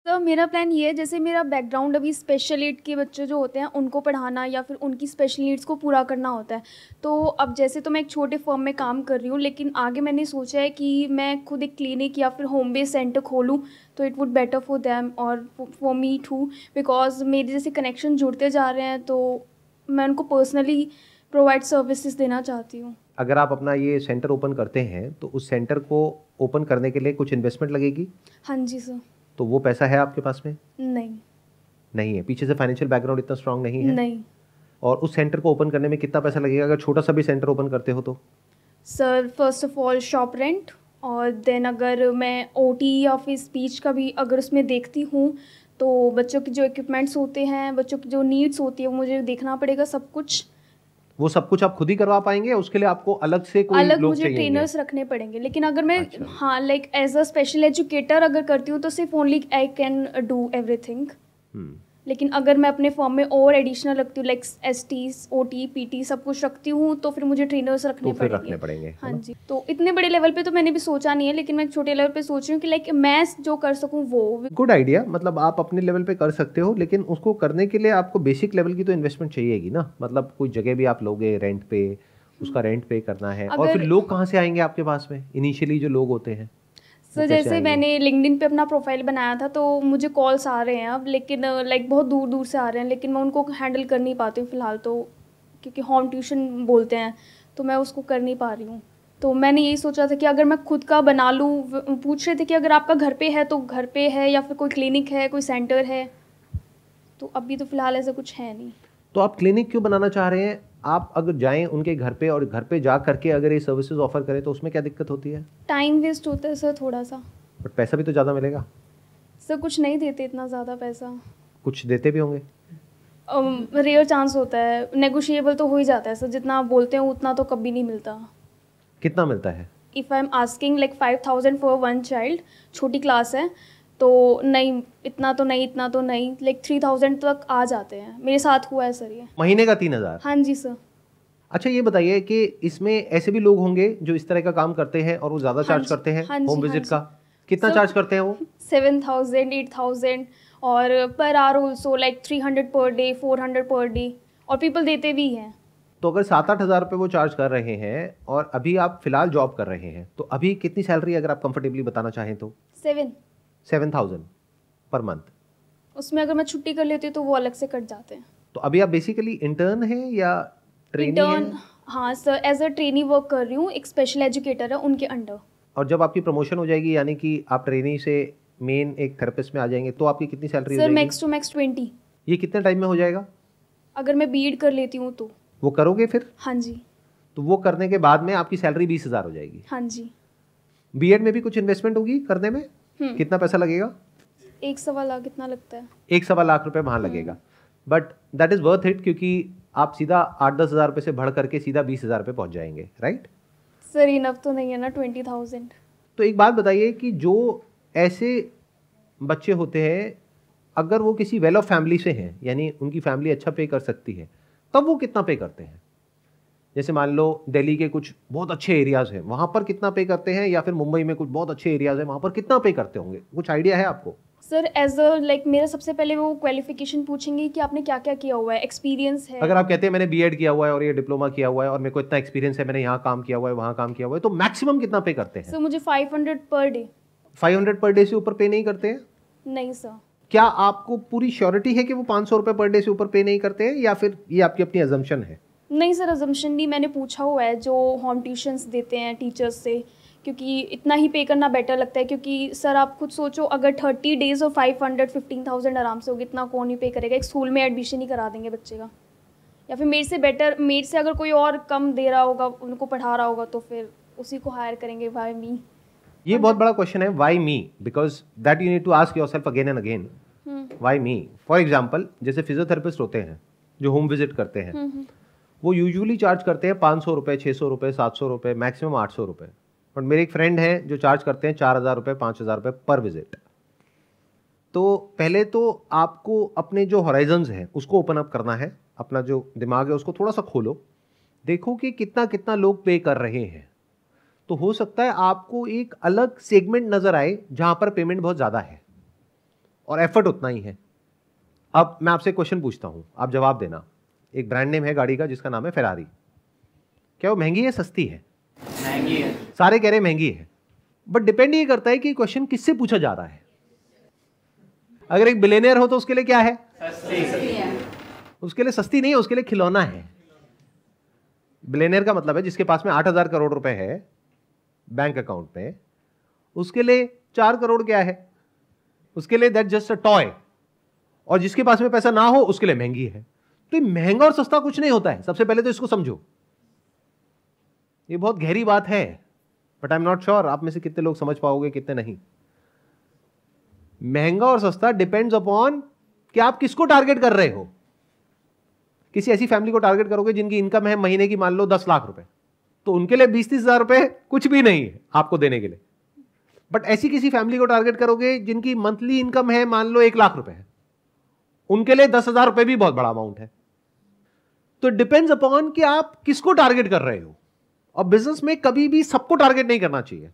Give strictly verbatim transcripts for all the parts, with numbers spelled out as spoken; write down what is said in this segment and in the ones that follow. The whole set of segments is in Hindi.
तो मेरा प्लान ये है, जैसे मेरा बैकग्राउंड अभी स्पेशल नीड के बच्चे जो होते हैं उनको पढ़ाना या फिर उनकी स्पेशल नीड्स को पूरा करना होता है। तो अब जैसे तो मैं एक छोटे फर्म में काम कर रही हूँ, लेकिन आगे मैंने सोचा है कि मैं खुद एक क्लिनिक या फिर होम बेस्ड सेंटर खोलूँ, तो it would better for them और फॉर मी टू, बिकॉज मेरे जैसे कनेक्शन जुड़ते जा रहे हैं, तो मैं उनको पर्सनली प्रोवाइड सर्विसेज देना चाहती हूँ। अगर आप अपना ये सेंटर ओपन करते हैं तो उस सेंटर को ओपन करने के लिए कुछ इन्वेस्टमेंट लगेगी? हाँ जी सर। तो वो पैसा है आपके पास में? नहीं। नहीं है, पीछे से फाइनेंशियल बैकग्राउंड इतना स्ट्रांग नहीं है? नहीं। और उस सेंटर को ओपन करने में कितना पैसा लगेगा अगर छोटा सा भी सेंटर ओपन करते हो तो? Sir first of all shop rent, और देन अगर मैं ओटी या फिर स्पीच का भी अगर उसमें देखती हूँ, तो बच्चों की जो इक्विपमेंट्स होते हैं, बच्चों की जो नीड्स होती है, वो मुझे देखना पड़ेगा सब कुछ। वो सब कुछ आप खुद ही करवा पाएंगे? उसके लिए आपको अलग से कोई अलग लोग मुझे चाहिए? ट्रेनर्स रखने पड़ेंगे, लेकिन अगर मैं अच्छा। हाँ like as a special educator अगर करती हूँ तो सिर्फ only I can do everything. लेकिन अगर मैं अपने फॉर्म में और एडिशनल रखती हूँ like S T O T P T सब कुछ रखती हूँ, तो फिर मुझे ट्रेनर्स रखने तो फिर पड़ेंगे। रखने पड़ेंगे, हाँ जी। तो इतने बड़े लेवल पे तो मैंने भी सोचा नहीं है, लेकिन मैं एक छोटे लेवल पे सोच रही हूँ कि लाइक मैं जो कर सकूँ वो। गुड आइडिया, मतलब आप अपने लेवल पे कर सकते हो, लेकिन उसको करने के लिए आपको बेसिक लेवल की तो इन्वेस्टमेंट चाहिएगी ना। मतलब कोई जगह भी आप लोगे रेंट पे, उसका रेंट पे करना है, और फिर लोग कहाँ से आएंगे आपके पास में? इनिशियली जो लोग होते हैं सर जैसे मैंने लिंक्डइन पे अपना प्रोफाइल बनाया था, तो मुझे कॉल्स आ रहे हैं अब, लेकिन लाइक बहुत दूर दूर से आ रहे हैं, लेकिन मैं उनको हैंडल कर नहीं पाती हूँ फ़िलहाल तो, क्योंकि होम ट्यूशन बोलते हैं, तो मैं उसको कर नहीं पा रही हूँ। तो मैंने यही सोचा था कि अगर मैं खुद का बना लूँ, पूछ रहे थे कि अगर आपका घर पे है तो घर पे है, या फिर कोई क्लिनिक है, कोई सेंटर है, तो अभी तो फ़िलहाल ऐसा कुछ है नहीं। तो आप क्लिनिक क्यों बनाना चाह रहे हैं? आप अगर जाएं उनके घर पे और घर पे जा करके अगर ये सर्विसेज ऑफर करें तो उसमें क्या दिक्कत होती है? टाइम वेस्ट होता है सर थोड़ा सा। बट पैसा भी तो ज़्यादा मिलेगा। सर कुछ नहीं देते इतना ज़्यादा पैसा। कुछ देते भी होंगे? रेयर चांस होता है, नेगोशिएबल तो हो ही जाता है सर, जितना आप बोलते हैं उतना तो कभी नहीं मिलता। कितना मिलता है? If I am asking like five thousand for one child, छोटी क्लास है, तो नहीं इतना तो नहीं, इतना तो नहीं, लाइक थ्री थाउजेंड तक आ जाते हैं। मेरे साथ हुआ है सर ये। महीने का तीन हज़ार? हाँ जी सर। अच्छा ये बताइए कि इसमें ऐसे भी लोग होंगे जो इस तरह का काम करते हैं और वो ज़्यादा चार्ज करते हैं होम विजिट का? कितना चार्ज करते हैं वो? सेवन थाउजेंड एट थाउजेंड और per hour also like three hundred per day, four hundred per day, और पीपल देते भी हैं। तो अगर सात आठ हज़ार रुपये वो चार्ज कर रहे हैं और अभी आप फिलहाल जॉब कर रहे हैं, तो अभी कितनी सैलरी अगर आप कंफर्टेबली बताना चाहें तो? Seven seven thousand per month. उसमें अगर मैं छुट्टी कर लेती हूँ तो वो अलग से कट जाते हैं। तो अभी आप बेसिकली इंटर्न हैं या ट्रेनी हैं? हाँ sir, as a trainee work कर रही हूँ, एक स्पेशल एजुकेटर है उनके अंडर। और जब आपकी प्रमोशन हो जाएगी, यानी कि आप ट्रेनी से मेन एक थेरेपिस्ट में आ जाएंगे, तो आपकी कितनी सैलरी हो सर जाएगी? Max to max twenty. ये कितने टाइम में हो जाएगा अगर मैं बीएड कर लेती हूँ तो? वो करोगे फिर? हाँ जी। तो वो करने के बाद में आपकी सैलरी बीस हज़ार हो जाएगी? हाँ जी। बीएड में भी कुछ इन्वेस्टमेंट होगी करने में? कितना पैसा लगेगा? एक सवा लाख इतना लगता है। एक सवा लाख रुपए वहाँ लगेगा, but that is worth it, क्योंकि आप सीधा आठ दस हज़ार रुपये से बढ़ करके सीधा बीस हज़ार रुपये पहुँच जाएंगे, राइट? सर इनफ तो नहीं है ना ट्वेंटी थाउजेंड। तो एक बात बताइए कि जो ऐसे बच्चे होते हैं, अगर वो किसी वेल ऑफ फैमिली से हैं, यानी उनकी फैमिली अच्छा पे कर सकती है, तब वो कितना पे करते हैं? जैसे मान लो दिल्ली के कुछ बहुत अच्छे एरियाज़ हैं, वहाँ पर कितना पे करते हैं, या फिर मुंबई में कुछ बहुत अच्छे एरियाज़ हैं, वहाँ पर कितना पे करते होंगे? कुछ आइडिया है आपको? सर एज अ लाइक मेरा सबसे पहले वो क्वालिफिकेशन पूछेंगे कि आपने क्या क्या किया हुआ है, एक्सपीरियंस है। अगर आप कहते हैं मैंने बीएड किया हुआ है और ये डिप्लोमा किया हुआ है और मेरे को इतना एक्सपीरियंस है, मैंने यहाँ काम किया हुआ है, वहाँ काम किया हुआ है, तो मैक्सिमम कितना पे करते हैं? सर मुझे five hundred per day. Five hundred per day से ऊपर पे नहीं करते हैं? नहीं सर। क्या आपको पूरी श्योरिटी है कि वो पाँच सौ रुपये पर डे से ऊपर पे नहीं करते हैं, या फिर ये आपकी अपनी अजम्पशन है? नहीं सर, अजम्पशन नहीं, मैंने पूछा हुआ है जो होम ट्यूशंस देते हैं टीचर्स से, क्योंकि इतना ही पे करना बेटर लगता है। क्योंकि सर आप खुद सोचो, अगर थर्टी डेज़ और फाइव हंड्रेड फिफ्टीन थाउजेंड आराम से होगी, इतना कौन ही पे करेगा? एक स्कूल में एडमिशन ही करा देंगे बच्चे का, या फिर मेरे से बेटर, मेरे से अगर कोई और कम दे रहा होगा, उनको पढ़ा रहा होगा, तो फिर उसी को हायर करेंगे। Why me? ये बहुत बड़ा क्वेश्चन है, why me, because that you need to ask yourself again and again. Why me? For example, जैसे फिजियोथेरेपिस्ट होते हैं जो होम विजिट करते हैं, वो यूजुअली चार्ज करते हैं पाँच सौ रुपये, छः सौ रुपये, सात सौ रुपये, मैक्सिमम आठ सौ रुपये। बट मेरे एक फ्रेंड हैं जो चार्ज करते हैं चार हज़ार रुपये, पाँच हज़ार रुपये पर विजिट। तो पहले तो आपको अपने जो हॉराइजन्स हैं उसको ओपन अप करना है, अपना जो दिमाग है उसको थोड़ा सा खोलो, देखो कि कितना कितना लोग पे कर रहे हैं। तो हो सकता है आपको एक अलग सेगमेंट नज़र आए जहाँ पर पेमेंट बहुत ज़्यादा है, और एफर्ट उतना ही है। अब मैं आपसे क्वेश्चन पूछता हूं, आप जवाब देना। एक ब्रांड नेम है गाड़ी का जिसका नाम है फेरारी, क्या वो महंगी है सस्ती है? महंगी है। सारे कह रहे हैं महंगी है, बट डिपेंड ये करता है कि क्वेश्चन किससे पूछा जा रहा है। अगर एक बिलियनियर हो तो उसके लिए क्या है? सस्ती है। उसके लिए सस्ती नहीं है, उसके लिए खिलौना है। बिलियनियर का मतलब है जिसके पास में आठ हजार करोड़ रुपए है बैंक अकाउंट पे, उसके लिए चार करोड़ क्या है? उसके लिए दैट जस्ट अ टॉय। और जिसके पास में पैसा ना हो उसके लिए महंगी है। तो ये महंगा और सस्ता कुछ नहीं होता है, सबसे पहले तो इसको समझो। ये बहुत गहरी बात है, but I am not sure आप में से कितने लोग समझ पाओगे कितने नहीं। महंगा और सस्ता डिपेंड्स अपॉन कि आप किसको टारगेट कर रहे हो। किसी ऐसी फैमिली को टारगेट करोगे जिनकी इनकम है महीने की मान लो दस लाख रुपए, तो उनके लिए बीस तीस हजार रुपए कुछ भी नहीं है आपको देने के लिए। बट ऐसी किसी फैमिली को टारगेट करोगे जिनकी मंथली इनकम है मान लो एक लाख रुपए है, उनके लिए दस हजार रुपए भी बहुत बड़ा अमाउंट है। तो डिपेंड्स अपॉन कि आप किसको टारगेट कर रहे हो। और बिजनेस में कभी भी सबको टारगेट नहीं करना चाहिए।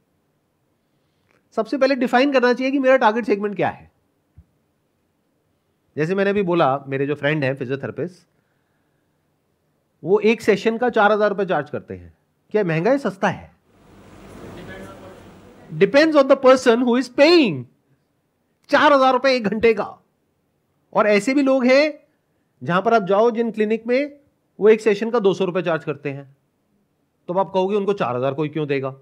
सबसे पहले डिफाइन करना चाहिए कि मेरा टारगेट सेगमेंट क्या है। जैसे मैंने अभी बोला, मेरे जो फ्रेंड हैं फिजियोथेरेपिस्ट, वो एक सेशन का चार हजार रुपए चार्ज करते हैं। क्या महंगा है सस्ता है? Depends on the person who is paying. चार हजार रुपए एक घंटे का। और ऐसे भी लोग हैं जहां पर आप जाओ जिन क्लिनिक में वो एक सेशन का दो सौ रुपए चार्ज करते हैं, तो आप कहोगे उनको चार हजार कोई क्यों देगा?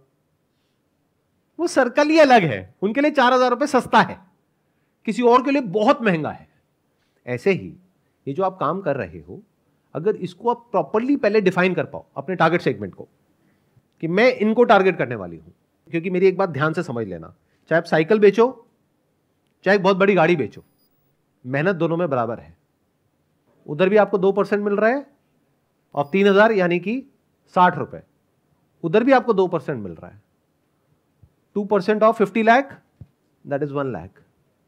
वो सर्कल ही अलग है, उनके लिए चार हजार रुपए सस्ता है, किसी और के लिए बहुत महंगा है। ऐसे ही ये जो आप काम कर रहे हो, अगर इसको आप प्रॉपरली पहले डिफाइन कर पाओ अपने टारगेट सेगमेंट को, कि मैं इनको टारगेट करने वाली हूं। क्योंकि मेरी एक बात ध्यान से समझ लेना, चाहे आप साइकिल बेचो चाहे बहुत बड़ी गाड़ी बेचो, मेहनत दोनों में बराबर है। उधर भी आपको दो परसेंट मिल रहा है और तीन हजार यानी कि साठ रुपए, उधर भी आपको दो परसेंट मिल रहा है। Two percent of fifty lakh that is one lakh.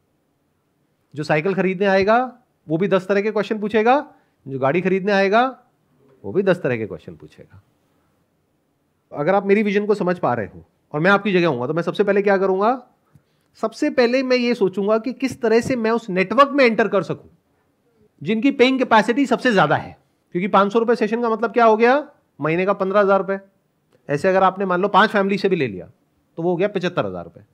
जो साइकिल खरीदने आएगा वो भी दस तरह के क्वेश्चन पूछेगा, जो गाड़ी खरीदने आएगा वो भी दस तरह के क्वेश्चन पूछेगा। अगर आप मेरी विजन को समझ पा रहे हो और मैं आपकी जगह हूंगा, तो मैं सबसे पहले क्या करूंगा? सबसे पहले मैं ये सोचूंगा कि किस तरह से मैं उस नेटवर्क में एंटर कर सकूं जिनकी पेइंग कैपेसिटी सबसे ज्यादा है। क्योंकि पांच सौ रुपए सेशन का मतलब क्या हो गया? महीने का पंद्रह हजार रुपए। ऐसे अगर आपने मान लो पांच फैमिली से भी ले लिया तो वो हो गया पचहत्तर हजार रुपए।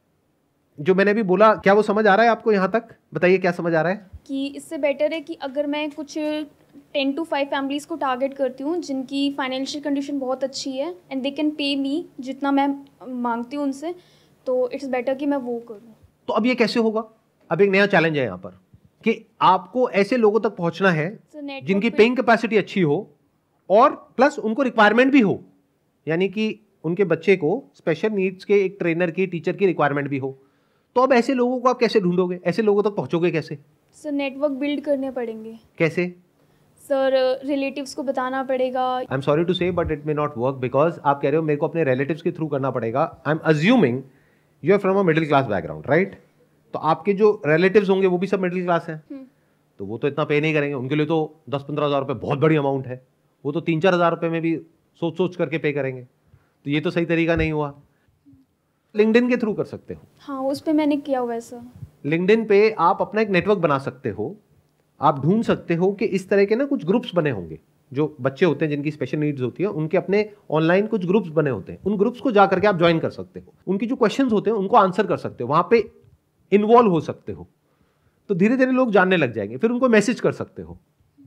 जो मैंने भी बोला, क्या वो समझ आ रहा है आपको? यहां तक बताइए, क्या समझ आ रहा है? कि इससे बेटर है कि अगर मैं कुछ टेन टू फाइव फैमिलीज को टारगेट करती हूँ जिनकी फाइनेंशियल कंडीशन बहुत अच्छी है एंड दे कैन पे मी जितना मैं मांगती हूँ उनसे, तो इट्स बेटर कि मैं वो करूँ। तो अब ये कैसे होगा? अब एक नया चैलेंज है यहाँ पर कि आपको ऐसे लोगों तक पहुंचना है so, जिनकी पेइंग कैपेसिटी अच्छी हो और प्लस उनको रिक्वायरमेंट भी हो, यानी कि उनके बच्चे को स्पेशल नीड्स के एक ट्रेनर की, टीचर की रिक्वायरमेंट भी हो। तो अब ऐसे लोगों को आप कैसे ढूंढोगे? ऐसे लोगों तक पहुंचोगे कैसे? सर नेटवर्क बिल्ड करने पड़ेंगे। कैसे? सर रिलेटिव्स को बताना पड़ेगा। I am sorry to say but it may not work, because आप कह रहे हो मेरे को अपने रिलेटिव्स के थ्रू करना पड़ेगा। I am assuming you are from a middle class background, right? तो आपके जो रिलेटिव्स होंगे वो भी सब मिडिल क्लास हैं, तो वो तो इतना पे नहीं करेंगे। उनके लिए तो दस पंद्रह हजार रुपये बहुत बड़ी अमाउंट है, वो तो तीन चार हजार रुपये में भी सोच सोच करके पे करेंगे। तो ये तो सही तरीका नहीं हुआ। लिंक्डइन के थ्रू कर सकते हो। हाँ, उस पर मैंने किया हुआ है सर। लिंक्डइन पे आप अपना एक नेटवर्क बना सकते हो। आप ढूंढ सकते हो कि इस तरह के ना कुछ ग्रुप्स बने होंगे, जो बच्चे होते हैं जिनकी स्पेशल नीड्स होती है, उनके अपने ऑनलाइन कुछ ग्रुप्स बने होते हैं। उन ग्रुप्स को जा करके आप ज्वाइन कर सकते हो, उनकी जो क्वेश्चंस होते हैं उनको आंसर कर सकते हो, वहां पे इन्वॉल्व हो सकते हो। तो धीरे धीरे लोग जानने लग जाएंगे। फिर उनको मैसेज कर सकते हो,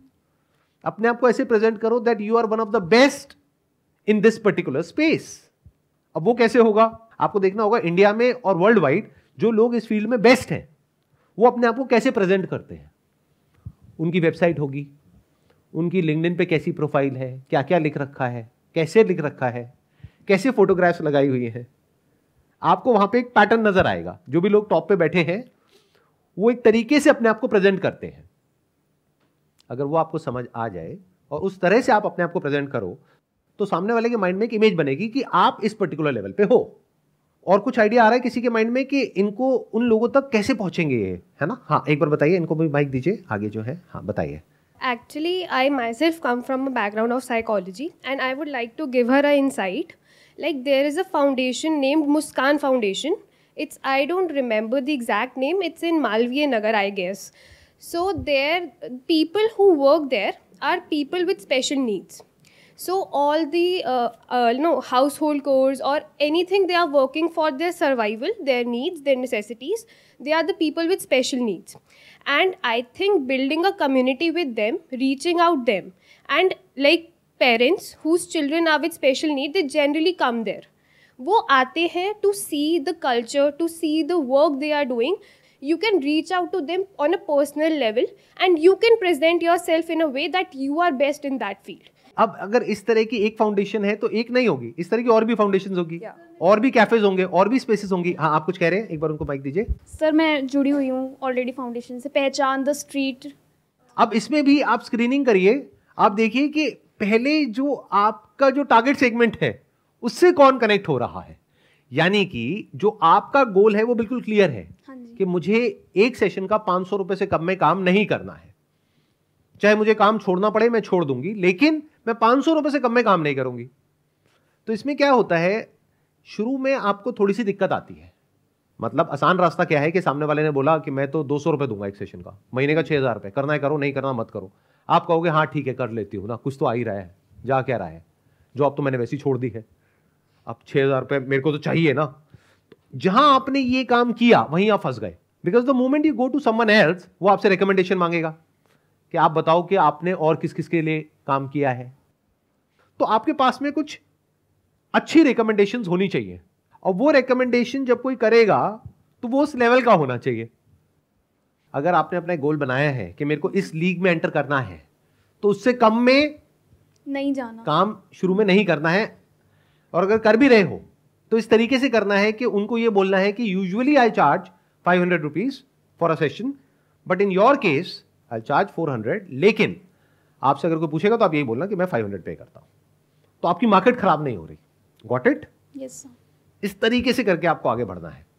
अपने आप को ऐसे प्रेजेंट करो that you are one of the best in this particular space. अब वो कैसे होगा? आपको देखना होगा इंडिया में और वर्ल्ड वाइड जो लोग इस फील्ड में बेस्ट हैं वो अपने आप को कैसे प्रेजेंट करते हैं। उनकी वेबसाइट होगी, उनकी लिंक्डइन पे कैसी प्रोफाइल है, क्या क्या लिख रखा है, कैसे लिख रखा है, कैसे फोटोग्राफ्स लगाई हुई हैं। आपको वहां पे एक पैटर्न नजर आएगा। जो भी लोग टॉप पे बैठे हैं वो एक तरीके से अपने आप को प्रेजेंट करते हैं। अगर वो आपको समझ आ जाए और उस तरह से आप अपने आप को प्रेजेंट करो तो सामने वाले के माइंड में एक इमेज बनेगी कि आप इस पर्टिकुलर लेवल पे हो। और कुछ आइडिया आ रहा है किसी के माइंड में कि इनको उन लोगों तक कैसे पहुंचेंगे ये, है ना? हाँ, एक बार बताइए, इनको भी माइक दीजिए आगे जो है। हाँ बताइए। Actually, I myself come from a background of psychology and I would like to give her an insight. Like there is a foundation named Muskan Foundation It's, I don't remember the exact name. It's in Malviya Nagar, I guess. So there, people who work there are people with special needs. So all the uh, uh, no household chores or anything they are working for their survival, their needs, their necessities, they are the people with special needs. And I think building a community with them, reaching out them, and like parents whose children are with special need, they generally come there. वो आते हैं to see the culture, to see the work they are doing. You can reach out to them on a personal level and you can present yourself in a way that you are best in that field. अब अगर इस तरह की एक फाउंडेशन है तो एक नहीं होगी, इस तरह की और भी फाउंडेशंस होगी, Yeah. और भी कैफेज होंगे, और भी स्पेसेस होंगी. हाँ, आप कुछ कह रहे हैं, एक बार उनको माइक दीजिए. सर मैं जुड़ी हुई हूँ ऑलरेडी फाउंडेशन से, पहचान द स्ट्रीट. अब इसमें भी आप स्क्रीनिंग करिए, आप देखिए कि पहले जो आपका जो टारगेट सेगमेंट है उससे कौन कनेक्ट हो रहा है. यानी कि जो आपका गोल है वो बिल्कुल क्लियर है. हाँ जी. कि मुझे एक सेशन का पांच सौ रुपए से कम में काम नहीं करना है, चाहे मुझे काम छोड़ना पड़े मैं छोड़ दूंगी, लेकिन मैं पांच सौ रुपए से कम में काम नहीं करूंगी. तो इसमें क्या होता है, शुरू में आपको थोड़ी सी दिक्कत आती है. मतलब आसान रास्ता क्या है कि सामने वाले ने बोला कि मैं तो दो सौ रुपए दूंगा एक सेशन का, महीने का छह हजार रुपए, करना है करो, नहीं करना मत करो. आप कहोगे हाँ ठीक है कर लेती हूँ ना, कुछ तो आ ही रहा है, जा क्या रहा है, जॉब तो मैंने वैसी छोड़ दी है, अब छह हजार रुपए मेरे को तो चाहिए ना. जहां आपने ये काम किया वहीं आप फंस गए. Because the moment you go to someone else, वो आपसे रिकमेंडेशन मांगेगा कि आप बताओ कि आपने और किस किस के लिए काम किया है. तो आपके पास में कुछ अच्छी रिकमेंडेशंस होनी चाहिए, और वो रिकमेंडेशन जब कोई करेगा तो वो उस लेवल का होना चाहिए. अगर आपने अपना गोल बनाया है कि मेरे को इस लीग में एंटर करना है, तो उससे कम में नहीं जाना, काम शुरू में नहीं करना है. और अगर कर भी रहे हो तो इस तरीके से करना है कि उनको ये बोलना है कि usually I charge five hundred rupees for a session, but in your case I charge four hundred. लेकिन आपसे अगर कोई पूछेगा तो आप यही बोलना कि मैं फाइव हंड्रेड पे करता हूं. तो आपकी मार्केट खराब नहीं हो रही. Got it? Yes sir. इस तरीके से करके आपको आगे बढ़ना है.